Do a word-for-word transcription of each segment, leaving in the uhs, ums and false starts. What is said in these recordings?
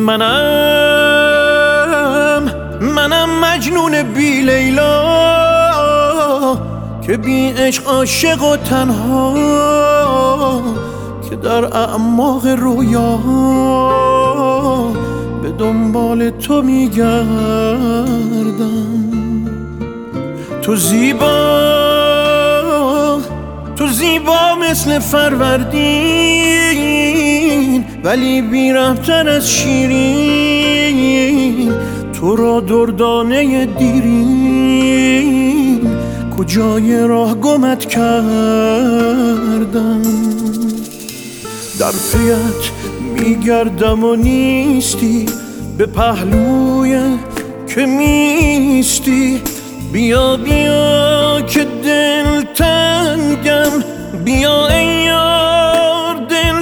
منم منم مجنون بی لیلا که بی عشق عاشق و تنها، که در اعماق رویا به دنبال تو میگردم. تو زیبا تو زیبا مثل فروردین، ولی بی‌رحم‌تر از شیرین. تو را دردانه دیرین، کجای راه گمت کردم. در پیت میگردم و نیستی، به پهلوی که میستی. بیا بیا که دل تنگم، بیا ای یار دل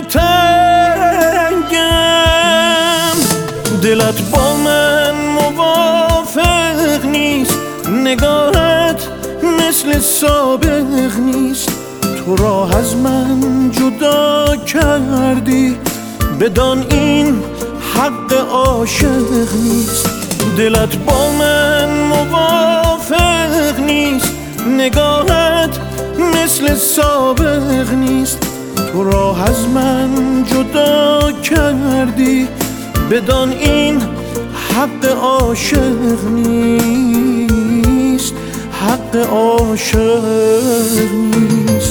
تنگم. دلت با من موافق نیست، نگاهت مثل سابق نیست. تو راه از من جدا کردی، بدان این حق عاشق نیست. دلت با من موافق نیست، نگاهت مثل سابق نیست. تو راه از من جدا کردی، بدان این حق عاشق نیست، حق عاشق نیست.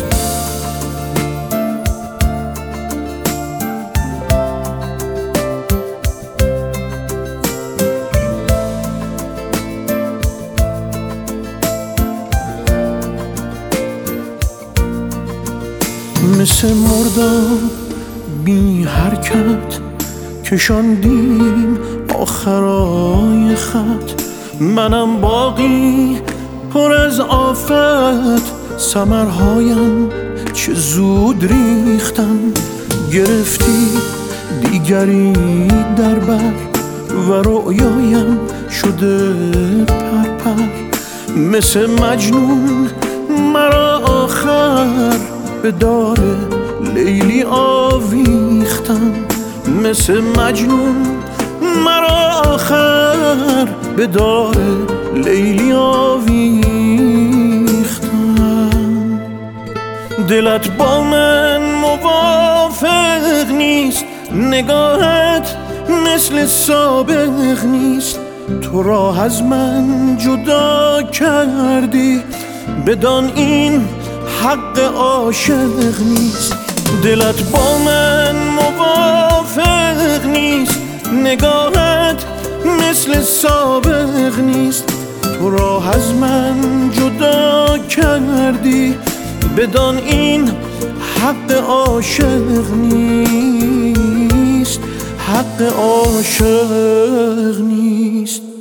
مثل مردم بی حرکت کشاندیم آخرای خط. منم باقی پر از آفت، ثمرهایم چه زود ریختن. گرفتی دیگری در بر و رؤیایم شده پرپر. مثل مجنون مرا آخر به دار لیلی آویختن. مثل مجنون مرا آخر به دار لیلی آویختن. دلت با من موافق نیست، نگاهت مثل سابق نیست. تو راه از من جدا کردی، بدان این حق عاشق نیست. دلت با من موافق نیست، نگاهت مثل سابق نیست. تو راه از من جدا کردی، بدان این حق عاشق نیست، حق عاشق نیست.